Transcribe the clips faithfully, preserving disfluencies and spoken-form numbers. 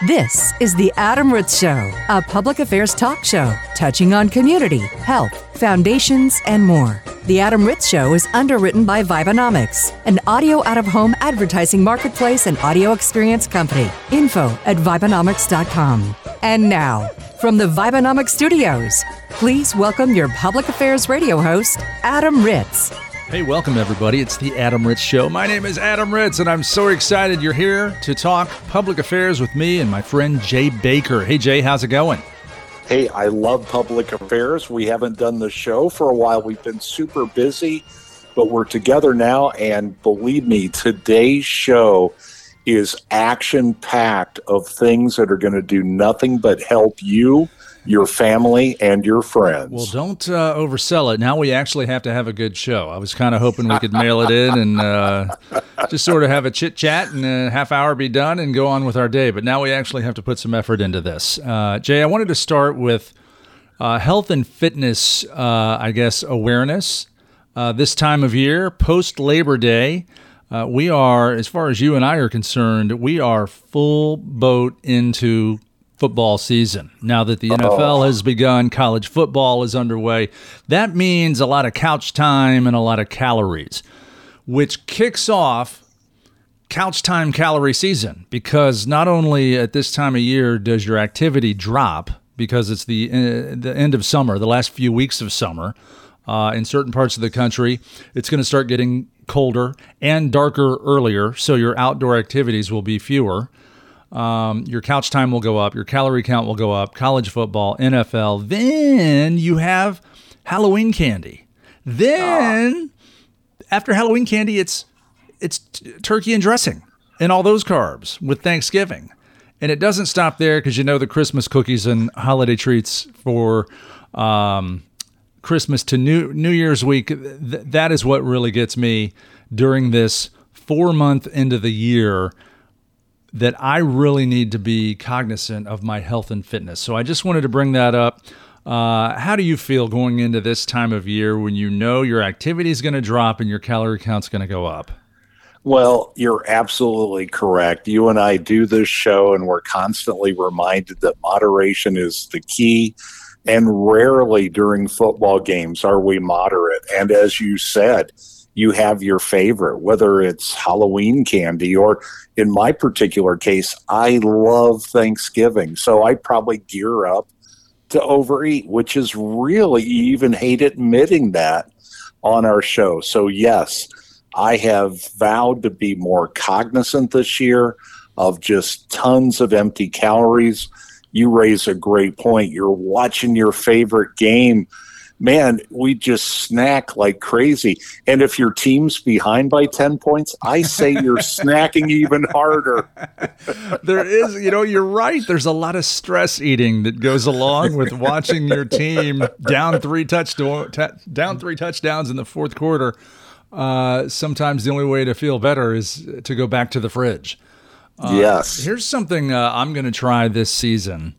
This is The Adam Ritz Show, a public affairs talk show touching on community, health, foundations, and more. The Adam Ritz Show is underwritten by Vibenomics, an audio out-of-home advertising marketplace and audio experience company. Info at Vibenomics dot com. And now, from the Vibenomics studios, please welcome your public affairs radio host, Adam Ritz. Hey, welcome everybody. It's the Adam Ritz Show. My name is Adam Ritz, and I'm so excited you're here to talk public affairs with me and my friend Jay Baker. Hey, Jay, how's it going? Hey, I love public affairs. We haven't done the show for a while. We've been super busy, but we're together now, and believe me, today's show is action-packed of things that are going to do nothing but help you, your family, and your friends. Well, don't uh, oversell it. Now we actually have to have a good show. I was kind of hoping we could mail it in and uh, just sort of have a chit-chat and a half hour be done and go on with our day. But now we actually have to put some effort into this. Uh, Jay, I wanted to start with uh, health and fitness, uh, I guess, awareness. Uh, this time of year, post-Labor Day, uh, we are, as far as you and I are concerned, we are full boat into football season. Now that the N F L has begun, college football is underway. That means a lot of couch time and a lot of calories, which kicks off couch time calorie season, because not only at this time of year does your activity drop because it's the uh, the end of summer, the last few weeks of summer. Uh, in certain parts of the country, it's going to start getting colder and darker earlier, so your outdoor activities will be fewer. Um, your couch time will go up, your calorie count will go up, college football, N F L. Then you have Halloween candy. Then after Halloween candy, it's it's t- turkey and dressing and all those carbs with Thanksgiving. And it doesn't stop there, because you know the Christmas cookies and holiday treats for um, Christmas to New New Year's week. Th- that is what really gets me during this four month into the year, that I really need to be cognizant of my health and fitness. So I just wanted to bring that up. Uh, how do you feel going into this time of year when you know your activity is going to drop and your calorie count's going to go up? Well, you're absolutely correct. You and I do this show, and we're constantly reminded that moderation is the key. And rarely during football games are we moderate. And as you said, you have your favorite, whether it's Halloween candy or, in my particular case, I love Thanksgiving. So I probably gear up to overeat, which is really, you even hate admitting that on our show. So yes, I have vowed to be more cognizant this year of just tons of empty calories. You raise a great point. You're watching your favorite game. Man, we just snack like crazy. And if your team's behind by ten points, I say you're snacking even harder. There is, you know, you're right. There's a lot of stress eating that goes along with watching your team down three touchdown, t- down three touchdowns in the fourth quarter. Uh, sometimes the only way to feel better is to go back to the fridge. Uh, yes. Here's something uh, I'm going to try this season.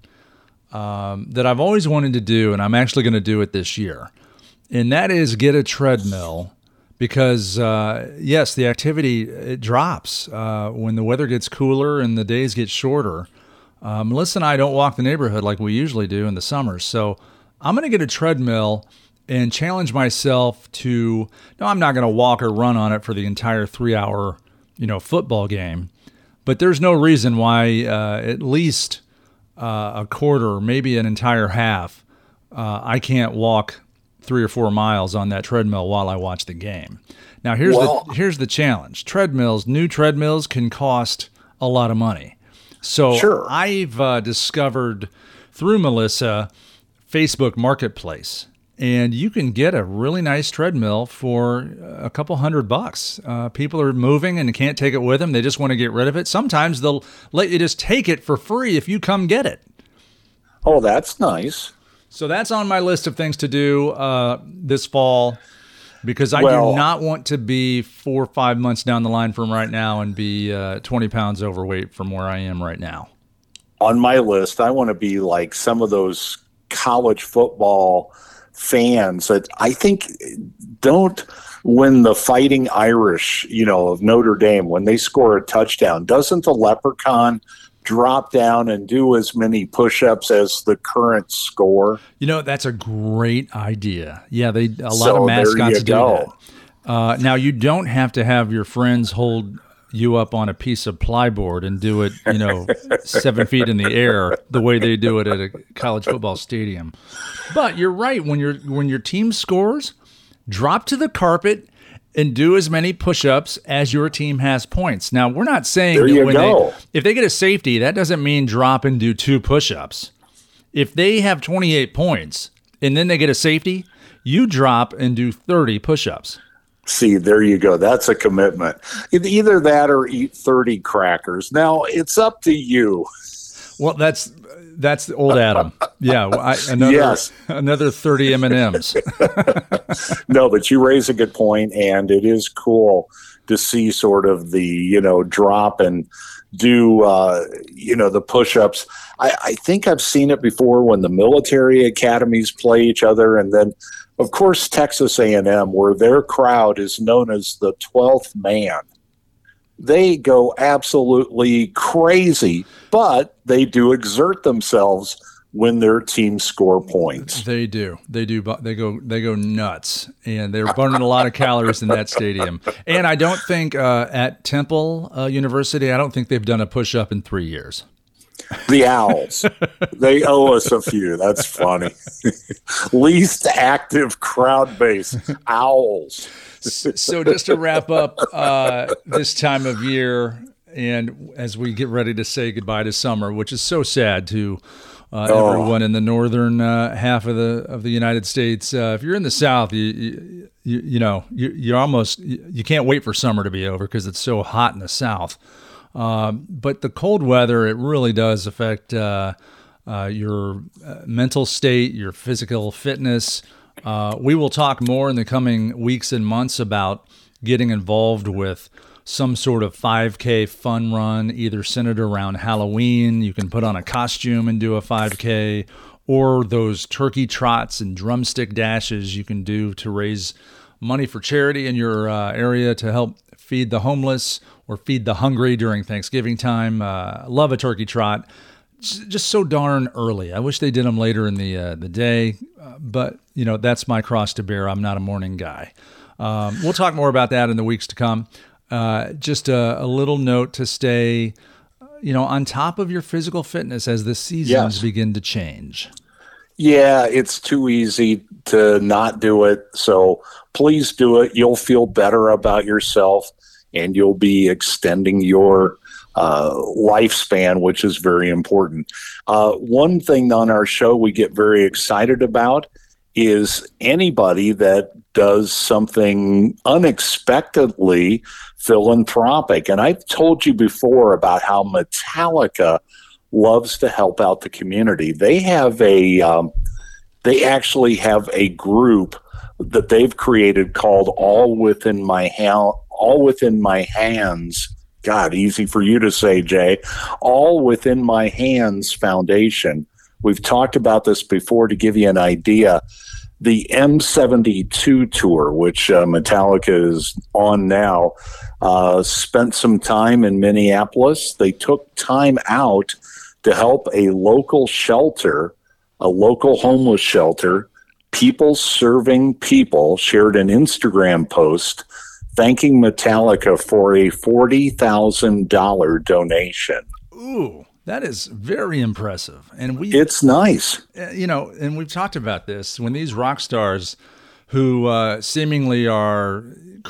Um, that I've always wanted to do, and I'm actually going to do it this year, and that is get a treadmill, because, uh, yes, the activity, it drops uh, when the weather gets cooler and the days get shorter. Uh, Melissa and I don't walk the neighborhood like we usually do in the summer, so I'm going to get a treadmill and challenge myself to, no, I'm not going to walk or run on it for the entire three-hour, you know, football game, but there's no reason why uh, at least Uh, a quarter, maybe an entire half, uh, I can't walk three or four miles on that treadmill while I watch the game. Now, here's well, the here's the challenge. Treadmills, new treadmills can cost a lot of money. So sure. I've uh, discovered through Melissa Facebook Marketplace, and you can get a really nice treadmill for a couple hundred bucks. Uh, people are moving and can't take it with them. They just want to get rid of it. Sometimes they'll let you just take it for free if you come get it. Oh, that's nice. So that's on my list of things to do uh, this fall, because I well, do not want to be four or five months down the line from right now and be uh, twenty pounds overweight from where I am right now. On my list, I want to be like some of those college football fans that I think don't, when the Fighting Irish, you know, of Notre Dame, when they score a touchdown, doesn't the leprechaun drop down and do as many push-ups as the current score? You know, that's a great idea. Yeah, they a lot So of there you mascots do go. that. Uh, now, you don't have to have your friends hold you up on a piece of plyboard and do it, you know, seven feet in the air the way they do it at a college football stadium. But you're right. When your when your team scores, drop to the carpet and do as many push-ups as your team has points. Now, we're not saying There that you when go. they if they get a safety, that doesn't mean drop and do two push-ups. If they have twenty-eight points and then they get a safety, you drop and do thirty push-ups. See, there you go. That's a commitment. Either that or eat thirty crackers. Now, it's up to you. Well, that's that's old Adam. Yeah, I, another Yes. another thirty M and M's. No, but you raise a good point, and it is cool to see sort of the, you know, drop and do, uh, you know, the push-ups. I, I think I've seen it before when the military academies play each other, and then, of course, Texas A and M, where their crowd is known as the twelfth man. They go absolutely crazy, but they do exert themselves when their team score points. They do. They do. bu- They go. They go nuts, and they're burning a lot of calories in that stadium. And I don't think uh, at Temple uh, University, I don't think they've done a push-up in three years. The Owls. They owe us a few. That's funny. Least active crowd base. Owls. So just to wrap up uh, this time of year, and as we get ready to say goodbye to summer, which is so sad to uh, Oh. everyone in the northern uh, half of the of the United States. Uh, if you're in the South, you you, you, you know you, you're almost you, you can't wait for summer to be over because it's so hot in the South. Um, but the cold weather, it really does affect uh, uh, your uh, mental state, your physical fitness. Uh, we will talk more in the coming weeks and months about getting involved with some sort of five K fun run, either centered around Halloween. You can put on a costume and do a five K, or those turkey trots and drumstick dashes you can do to raise money for charity in your uh, area to help feed the homeless or feed the hungry during Thanksgiving time. Uh, love a turkey trot. Just so darn early. I wish they did them later in the uh, the day, uh, but you know that's my cross to bear. I'm not a morning guy. Um, we'll talk more about that in the weeks to come. Uh, just a, a little note to stay, you know, on top of your physical fitness as the seasons Yes. begin to change. Yeah, it's too easy to not do it. So please do it. You'll feel better about yourself, and you'll be extending your uh, lifespan, which is very important. Uh, one thing on our show we get very excited about is anybody that does something unexpectedly philanthropic. And I've told you before about how Metallica loves to help out the community. They have a, um, they actually have a group that they've created called All Within My Hand, All Within My Hands. God, easy for you to say, Jay. All Within My Hands Foundation. We've talked about this before to give you an idea. The M seventy-two tour, which uh, Metallica is on now, uh, spent some time in Minneapolis. They took time out to help a local shelter, a local homeless shelter. People Serving People shared an Instagram post thanking Metallica for a forty thousand dollars donation. Ooh, that is very impressive. And we, It's nice. uh, you know, and we've talked about this when these rock stars who uh, seemingly are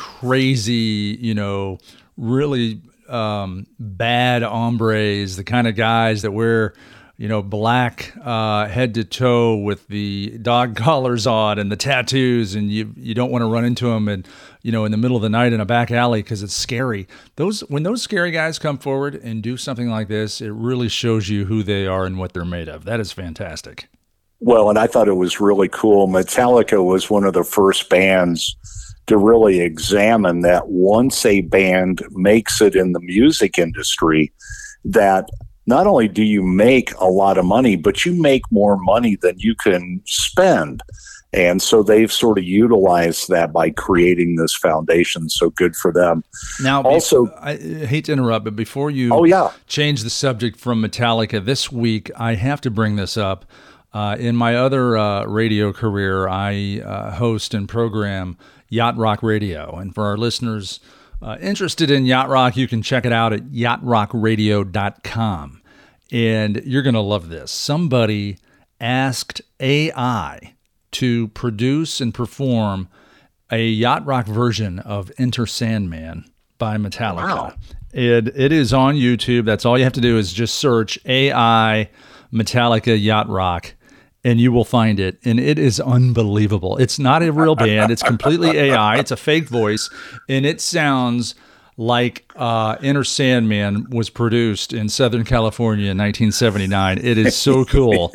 crazy, you know, really um, bad hombres, the kind of guys that wear, you know, black uh, head to toe with the dog collars on and the tattoos, and you you don't want to run into them and, you know, in the middle of the night in a back alley because it's scary. Those when those scary guys come forward and do something like this, it really shows you who they are and what they're made of. That is fantastic. Well, and I thought it was really cool. Metallica was one of the first bands to really examine that once a band makes it in the music industry, that not only do you make a lot of money, but you make more money than you can spend. And so they've sort of utilized that by creating this foundation. So good for them. Now, also, before, I hate to interrupt, but before you oh, yeah. change the subject from Metallica, this week I have to bring this up. Uh, in my other uh, radio career, I uh, host and program Yacht Rock Radio. And for our listeners uh, interested in yacht rock, you can check it out at yacht rock radio dot com. And you're going to love this. Somebody asked A I to produce and perform a yacht rock version of Enter Sandman by Metallica. Wow. It, it is on YouTube. That's all you have to do is just search A I Metallica Yacht Rock, and you will find it. And it is unbelievable. It's not a real band. It's completely A I. It's a fake voice, and it sounds like uh, Enter Sandman was produced in Southern California in nineteen seventy-nine. It is so cool.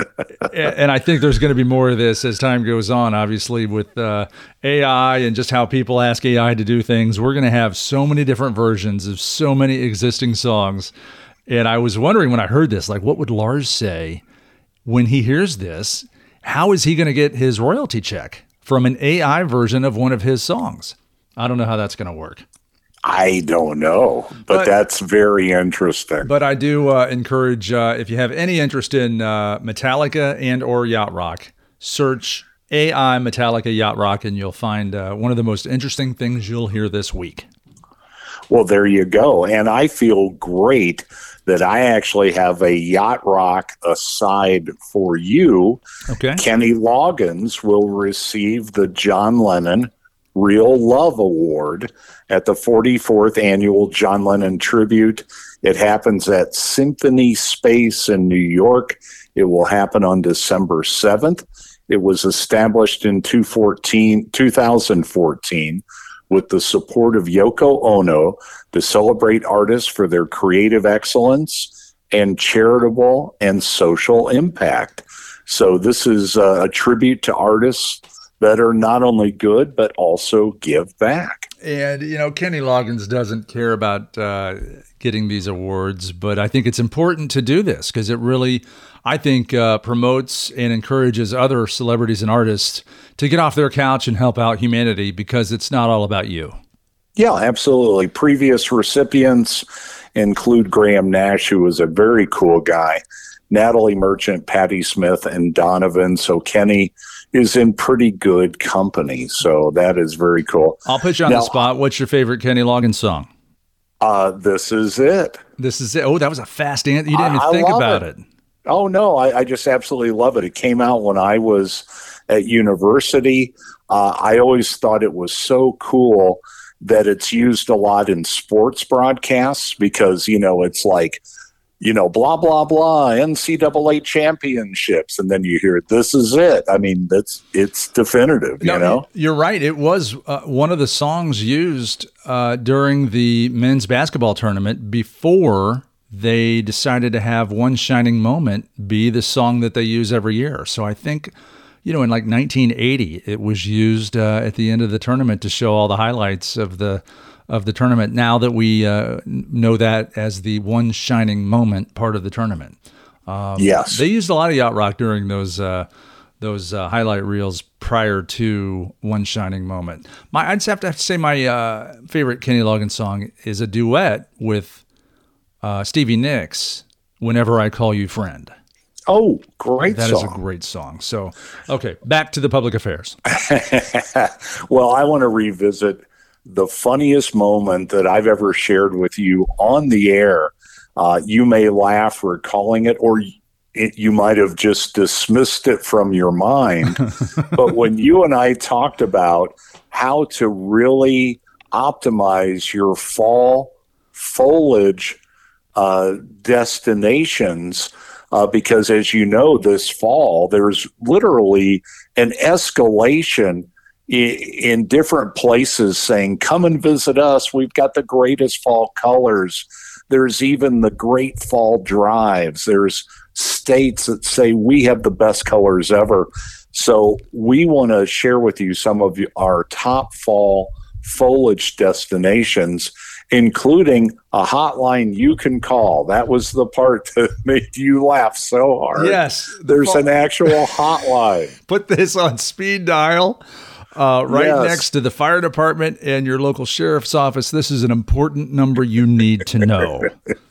And I think there's going to be more of this as time goes on, obviously, with uh, A I and just how people ask A I to do things. We're going to have so many different versions of so many existing songs. And I was wondering when I heard this, like, what would Lars say when he hears this? How is he going to get his royalty check from an A I version of one of his songs? I don't know how that's going to work. I don't know, but, but that's very interesting. But I do uh, encourage, uh, if you have any interest in uh, Metallica and or yacht rock, search A I Metallica Yacht Rock, and you'll find uh, one of the most interesting things you'll hear this week. Well, there you go. And I feel great that I actually have a yacht rock aside for you. Okay. Kenny Loggins will receive the John Lennon Real Love Award at the forty-fourth Annual John Lennon Tribute. It happens at Symphony Space in New York. It will happen on December seventh. It was established in two thousand fourteen with the support of Yoko Ono to celebrate artists for their creative excellence and charitable and social impact. So this is a tribute to artists that are not only good, but also give back. And, you know, Kenny Loggins doesn't care about uh, getting these awards, but I think it's important to do this because it really, I think, uh, promotes and encourages other celebrities and artists to get off their couch and help out humanity because it's not all about you. Yeah, absolutely. Previous recipients include Graham Nash, who was a very cool guy, Natalie Merchant, Patti Smith, and Donovan. So Kenny is in pretty good company. So that is very cool. I'll put you on now, the spot. What's your favorite Kenny Loggins song? Uh, This Is It. This is it. Oh, that was a fast answer. You didn't even I, think I about it. it. Oh, no, I, I just absolutely love it. It came out when I was at university. Uh, I always thought it was so cool that it's used a lot in sports broadcasts because, you know, it's like, you know, blah, blah, blah, N C double A championships. And then you hear, this is it. I mean, that's it's definitive, no, you know? You're right. It was uh, one of the songs used uh, during the men's basketball tournament before they decided to have One Shining Moment be the song that they use every year. So I think, you know, in like nineteen eighty, it was used uh, at the end of the tournament to show all the highlights of the of the tournament. Now that we uh, know that as the One Shining Moment part of the tournament. Um, yes. They used a lot of yacht rock during those uh, those uh, highlight reels prior to One Shining Moment. My, I'd just have to, have to say my uh, favorite Kenny Loggins song is a duet with uh, Stevie Nicks, Whenever I Call You Friend. Oh, great That song. is a great song. So, okay, back to the public affairs. Well, I want to revisit the funniest moment that I've ever shared with you on the air. Uh, you may laugh recalling it, or it, you might have just dismissed it from your mind. But when you and I talked about how to really optimize your fall foliage uh, destinations, uh, because as you know, this fall, there's literally an escalation in different places saying, come and visit us. We've got the greatest fall colors. There's even the great fall drives. There's states that say we have the best colors ever. So we want to share with you some of our top fall foliage destinations. including a hotline you can call. That was the part that made you laugh so hard. Yes. There's an actual hotline. Put this on speed dial. Uh, right Yes. next to the fire department and your local sheriff's office. This is an important number you need to know.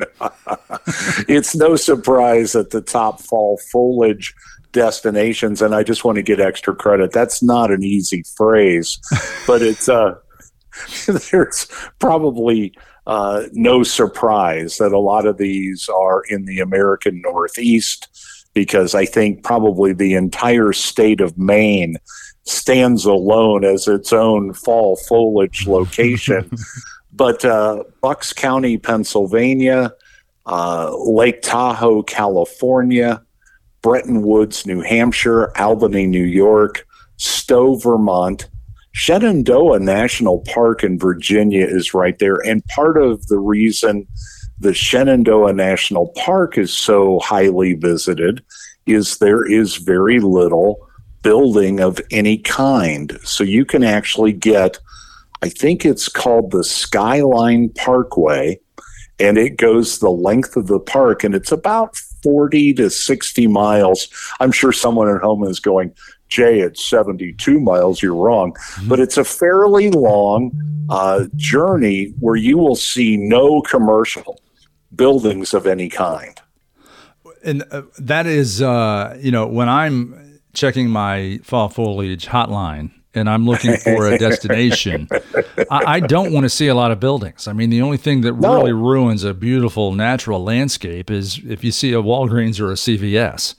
It's no surprise that the top fall foliage destinations, and I just want to get extra credit. That's not an easy phrase, but it's uh, there's probably uh, no surprise that a lot of these are in the American Northeast, because I think probably the entire state of Maine stands alone as its own fall foliage location. But uh, Bucks County, Pennsylvania, uh, Lake Tahoe, California, Bretton Woods, New Hampshire, Albany, New York, Stowe, Vermont, Shenandoah National Park in Virginia is right there. And part of the reason the Shenandoah National Park is so highly visited is there is very little building of any kind. So you can actually get, I think it's called the Skyline Parkway, and it goes the length of the park, and it's about forty to sixty miles. I'm sure someone at home is going, Jay, it's seventy-two miles. You're wrong. Mm-hmm. But it's a fairly long uh, journey where you will see no commercial buildings of any kind. And uh, that is, uh, you know, when I'm checking my fall foliage hotline and I'm looking for a destination, I, I don't want to see a lot of buildings. I mean, the only thing that No. really ruins a beautiful natural landscape is if you see a Walgreens or a C V S.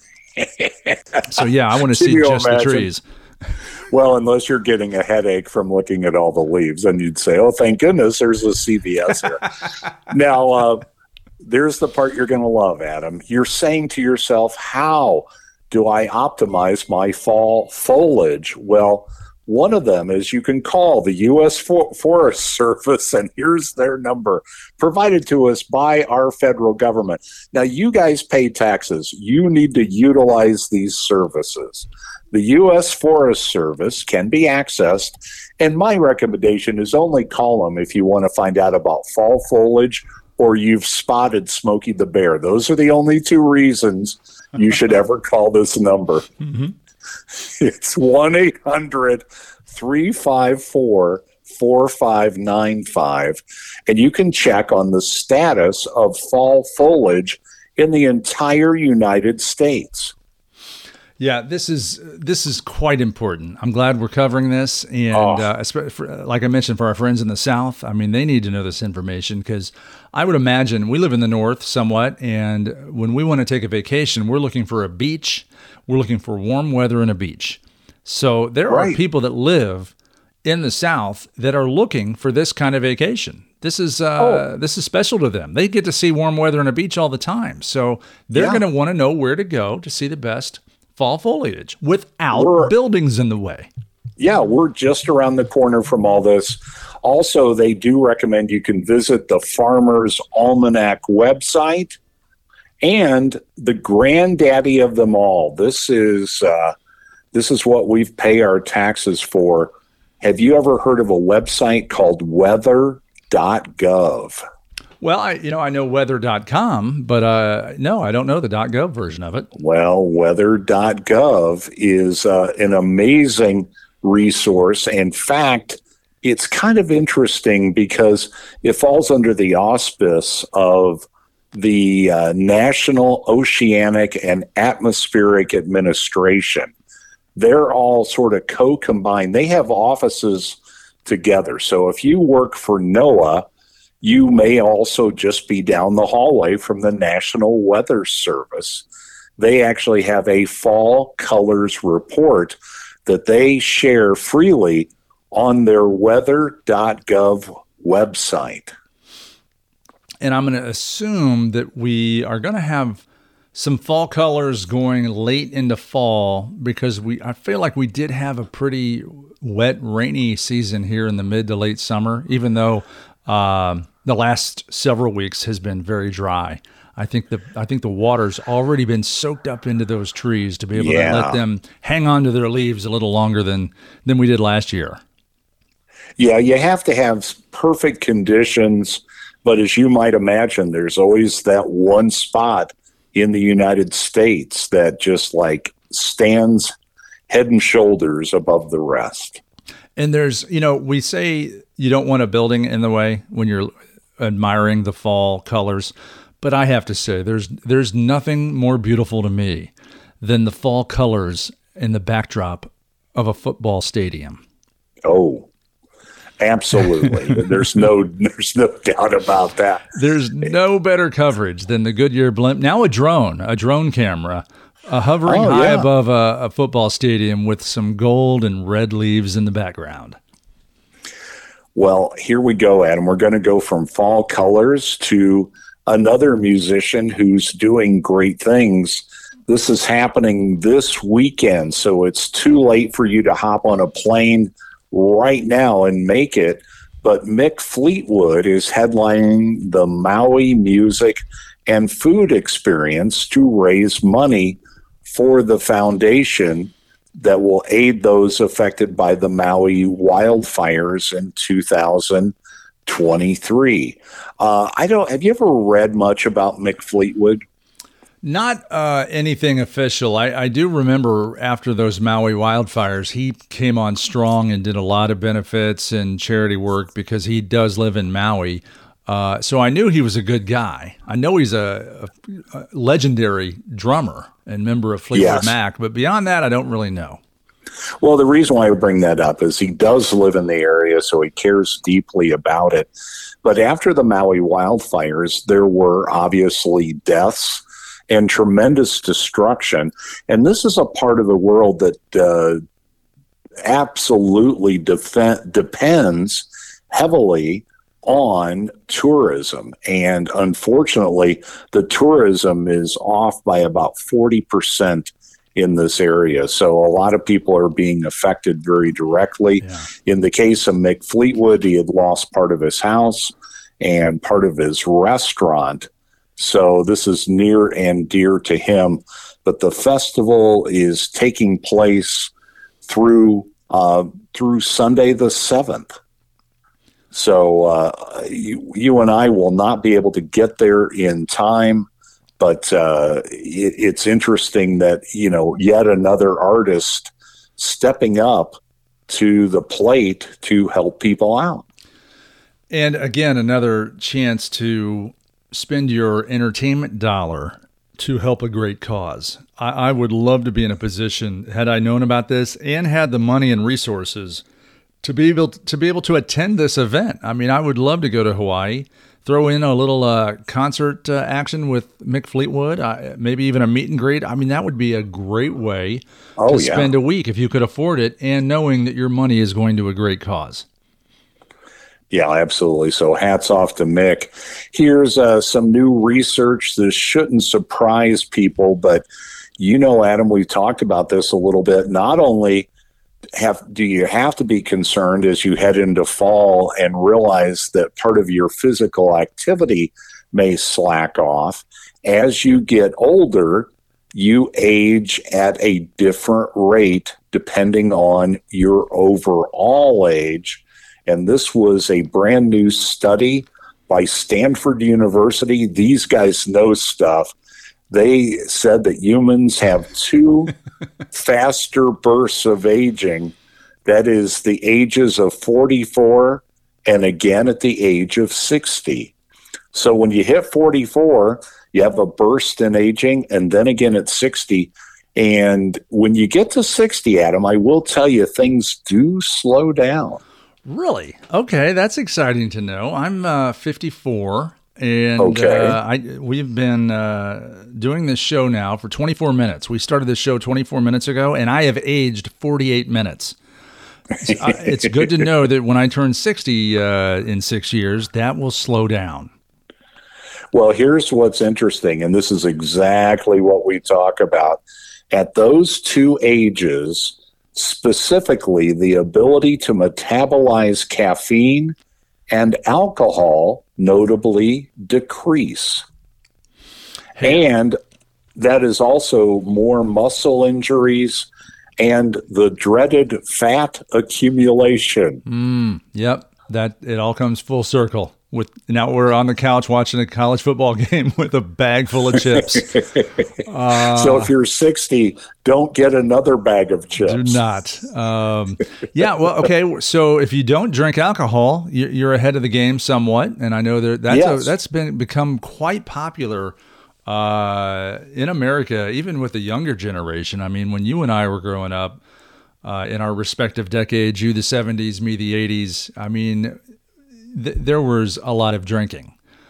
So, yeah, I want to Can see you just imagine? the trees. Well, unless you're getting a headache from looking at all the leaves, and you'd say, oh, thank goodness there's a C V S here. Now, uh, there's the part you're going to love, Adam. You're saying to yourself, how do I optimize my fall foliage? Well, one of them is you can call the U S For- Forest Service, and here's their number, provided to us by our federal government. Now, you guys pay taxes. You need to utilize these services. The U S Forest Service can be accessed, and my recommendation is only call them if you want to find out about fall foliage or you've spotted Smokey the Bear. Those are the only two reasons you should ever call this number. Mm-hmm. It's one eight hundred three five four four five nine five, and you can check on the status of fall foliage in the entire United States. Yeah, this is this is quite important. I'm glad we're covering this, and Oh. uh, espe- for, like I mentioned, for our friends in the South, I mean, they need to know this information, because I would imagine we live in the North somewhat, and when we want to take a vacation, we're looking for a beach, we're looking for warm weather and a beach. So there Right. are people that live in the South that are looking for this kind of vacation. This is uh, Oh. this is special to them. They get to see warm weather and a beach all the time, so they're Yeah. going to want to know where to go to see the best fall foliage without We're- buildings in the way. Yeah, we're just around the corner from all this. Also, they do recommend you can visit the Farmer's Almanac website and the granddaddy of them all. This is uh, this is what we pay our taxes for. Have you ever heard of a website called weather dot gov? Well, I you know I know weather dot com, but uh, no, I don't know the .gov version of it. Well, weather dot gov is uh, an amazing resource. In fact, it's kind of interesting because it falls under the auspice of the uh, National Oceanic and Atmospheric Administration. They're all sort of co-combined. They have offices together. So if you work for NOAA, you may also just be down the hallway from the National Weather Service. They actually have a fall colors report that they share freely on their weather dot gov website. And I'm going to assume that we are going to have some fall colors going late into fall, because we I feel like we did have a pretty wet, rainy season here in the mid to late summer, even though um, the last several weeks has been very dry. I think the I think the water's already been soaked up into those trees to be able Yeah. to let them hang on to their leaves a little longer than than we did last year. Yeah, you have to have perfect conditions, but as you might imagine, there's always that one spot in the United States that just like stands head and shoulders above the rest. And there's, you know, we say you don't want a building in the way when you're admiring the fall colors, but I have to say there's there's nothing more beautiful to me than the fall colors in the backdrop of a football stadium. Oh, absolutely. There's no there's no doubt about that. There's no better coverage than the Goodyear blimp. Now a drone, a drone camera, uh, hovering oh, high yeah. above a, a football stadium with some gold and red leaves in the background. Well, here we go, Adam. We're going to go from fall colors to another musician who's doing great things. This is happening this weekend, so it's too late for you to hop on a plane right now and make it. But Mick Fleetwood is headlining the Maui Music and Food Experience to raise money for the foundation that will aid those affected by the Maui wildfires in two thousand twenty-three. Uh, I don't. Have you ever read much about Mick Fleetwood? Not uh, anything official. I, I do remember after those Maui wildfires, he came on strong and did a lot of benefits and charity work because he does live in Maui. Uh, so I knew he was a good guy. I know he's a, a, a legendary drummer and member of Fleetwood Yes. Mac, but beyond that, I don't really know. Well, the reason why I bring that up is he does live in the area, so he cares deeply about it. But after the Maui wildfires, there were obviously deaths and tremendous destruction. And this is a part of the world that uh, absolutely def- depends heavily on tourism. And unfortunately, the tourism is off by about forty percent in this area. So a lot of people are being affected very directly. Yeah. In the case of Mick Fleetwood, he had lost part of his house and part of his restaurant. So this is near and dear to him. But the festival is taking place through uh, through Sunday the seventh. So uh, you, you and I will not be able to get there in time, but uh, it, it's interesting that, you know, yet another artist stepping up to the plate to help people out. And again, another chance to spend your entertainment dollar to help a great cause. I, I would love to be in a position, had I known about this and had the money and resources, to be able to, to be able to attend this event. I mean, I would love to go to Hawaii, throw in a little uh, concert uh, action with Mick Fleetwood, uh, maybe even a meet and greet. I mean, that would be a great way Oh, to yeah. spend a week if you could afford it, and knowing that your money is going to a great cause. Yeah, absolutely. So hats off to Mick. Here's uh, some new research. This shouldn't surprise people, but you know, Adam, we've talked about this a little bit. Not only have do you have to be concerned as you head into fall and realize that part of your physical activity may slack off, as you get older, you age at a different rate depending on your overall age. And this was a brand new study by Stanford University. These guys know stuff. They said that humans have two faster bursts of aging. That is the ages of forty-four and again at the age of sixty. So when you hit forty-four, you have a burst in aging, and then again at sixty. And when you get to sixty, Adam, I will tell you, things do slow down. Really? Okay, that's exciting to know. I'm uh, fifty-four, and Okay. uh, I we've been uh, doing this show now for twenty-four minutes. We started this show twenty-four minutes ago, and I have aged forty-eight minutes. So, uh, it's good to know that when I turn sixty uh, in six years, that will slow down. Well, here's what's interesting, and this is exactly what we talk about. At those two ages, specifically the ability to metabolize caffeine and alcohol notably decrease. And that is also more muscle injuries and the dreaded fat accumulation. Mm, yep, that it all comes full circle. With now we're on the couch watching a college football game with a bag full of chips. Uh, so if you're sixty, don't get another bag of chips. Do not. Um, yeah, well, okay. So if you don't drink alcohol, you're ahead of the game somewhat, and I know that that's yes. a, that's been become quite popular uh, in America, even with the younger generation. I mean, when you and I were growing up uh, in our respective decades, you the seventies, me the eighties. I mean. Th- there was a lot of drinking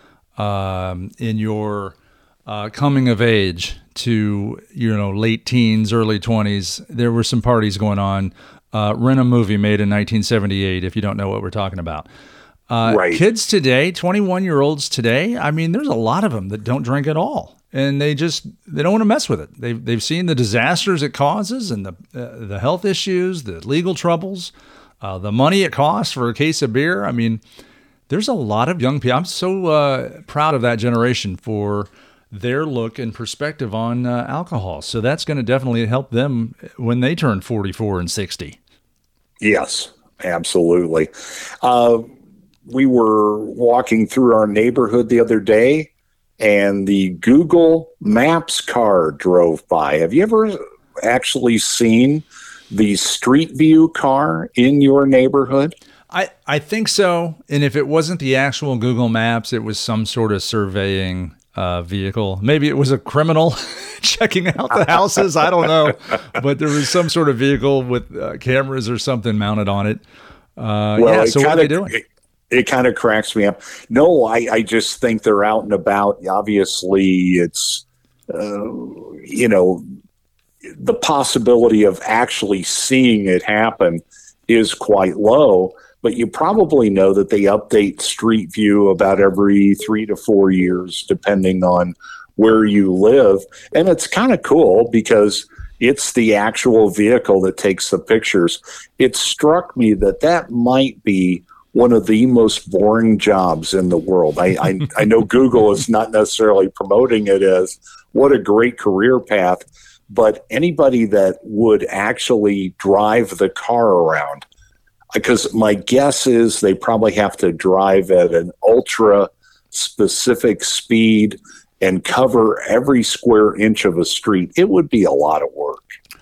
um, in your uh, coming of age to, you know, late teens, early twenties. There were some parties going on. Uh, rent a movie made in nineteen seventy-eight, if you don't know what we're talking about. Uh, right. Kids today, twenty-one-year-olds today, I mean, there's a lot of them that don't drink at all. And they just, they don't want to mess with it. They've, they've seen the disasters it causes and the, uh, the health issues, the legal troubles, uh, the money it costs for a case of beer. I mean, there's a lot of young people. I'm so uh, proud of that generation for their look and perspective on uh, alcohol. So that's going to definitely help them when they turn forty-four and sixty. Yes, absolutely. Uh, we were walking through our neighborhood the other day, and the Google Maps car drove by. Have you ever actually seen the Street View car in your neighborhood? I, I think so. And if it wasn't the actual Google Maps, it was some sort of surveying uh, vehicle. Maybe it was a criminal checking out the houses. I don't know. But there was some sort of vehicle with uh, cameras or something mounted on it. Uh, well, yeah, so kinda, what are they doing? It, it kind of cracks me up. No, I, I just think they're out and about. Obviously, it's, uh, you know, the possibility of actually seeing it happen is quite low. But you probably know that they update Street View about every three to four years, depending on where you live. And it's kind of cool because it's the actual vehicle that takes the pictures. It struck me that that might be one of the most boring jobs in the world. I, I, I know Google is not necessarily promoting it as what a great career path, but anybody that would actually drive the car around, because my guess is they probably have to drive at an ultra specific speed and cover every square inch of a street. It would be a lot of work.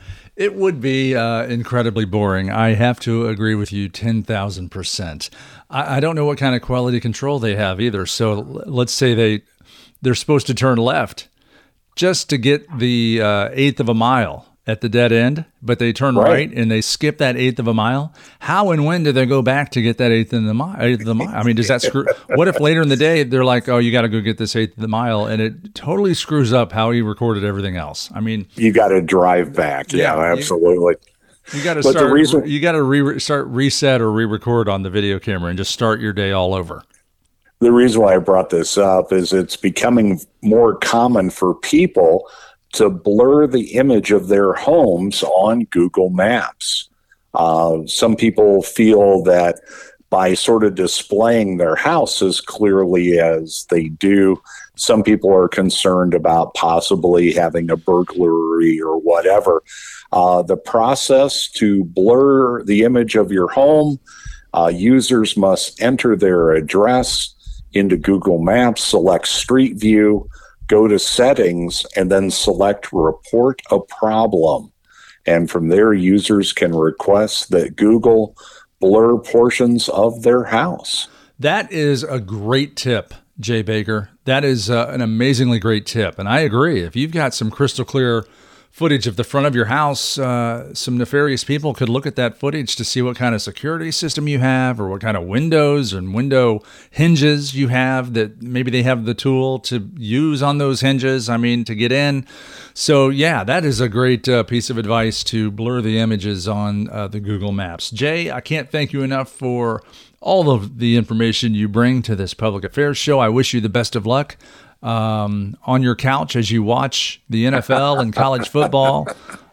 It would be uh, incredibly boring. I have to agree with you ten thousand percent. I, I don't know what kind of quality control they have either. So l- let's say they, they're supposed to turn left just to get the uh, eighth of a mile at the dead end, but they turn right. right and they skip that eighth of a mile. How and when do they go back to get that eighth of the mile? Eighth of the mile? I mean, does that screw? What if later in the day they're like, "Oh, you got to go get this eighth of the mile," and it totally screws up how he recorded everything else? I mean, you got to drive back. Yeah, yeah absolutely. You, you got to start. Reason, you got to re- start reset or re-record on the video camera and just start your day all over. The reason why I brought this up is it's becoming more common for people to blur the image of their homes on Google Maps. Uh, some people feel that by sort of displaying their house as clearly as they do, some people are concerned about possibly having a burglary or whatever. Uh, the process to blur the image of your home, uh, users must enter their address into Google Maps, select Street View, go to settings, and then select report a problem. And from there, users can request that Google blur portions of their house. That is a great tip, Jay Baker. That is uh, an amazingly great tip. And I agree. If you've got some crystal clear footage of the front of your house, uh, some nefarious people could look at that footage to see what kind of security system you have or what kind of windows and window hinges you have that maybe they have the tool to use on those hinges, I mean, to get in. So, yeah, that is a great uh, piece of advice to blur the images on uh, the Google Maps. Jay, I can't thank you enough for all of the information you bring to this public affairs show. I wish you the best of luck Um, on your couch as you watch the N F L and college football.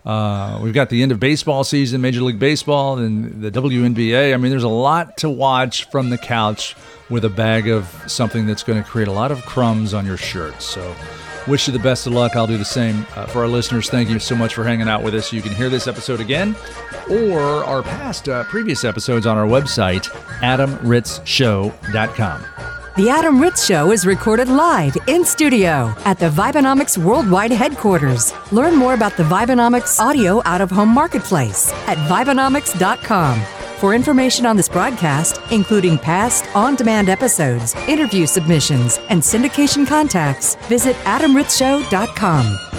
Uh, we've got the end of baseball season, Major League Baseball, and the W N B A. I mean, there's a lot to watch from the couch with a bag of something that's going to create a lot of crumbs on your shirt. So wish you the best of luck. I'll do the same. Uh, for our listeners, thank you so much for hanging out with us. You can hear this episode again or our past uh, previous episodes on our website, adam ritz show dot com. The Adam Ritz Show is recorded live in studio at the Vibenomics Worldwide Headquarters. Learn more about the Vibenomics Audio Out-of-Home Marketplace at vibenomics dot com. For information on this broadcast, including past on-demand episodes, interview submissions, and syndication contacts, visit adam ritz show dot com.